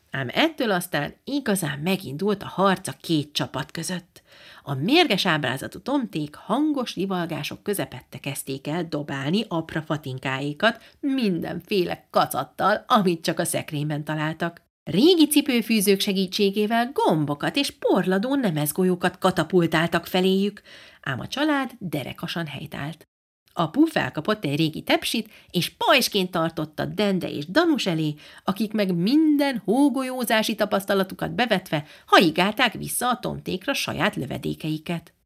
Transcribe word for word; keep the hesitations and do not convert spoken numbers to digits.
Ám ettől aztán igazán megindult a harc a két csapat között. A mérges ábrázatú tomték hangos rivalgások közepette kezdték el dobálni apra fatinkáikat mindenféle kacattal, amit csak a szekrényben találtak. Régi cipőfűzők segítségével gombokat és porladó nemezgolyókat katapultáltak feléjük, ám a család derekasan helytált. Apu felkapott egy régi tepsit, és pajsként tartotta Dende és Danus elé, akik meg minden hógolyózási tapasztalatukat bevetve haigálták vissza a tomtékra saját lövedékeiket.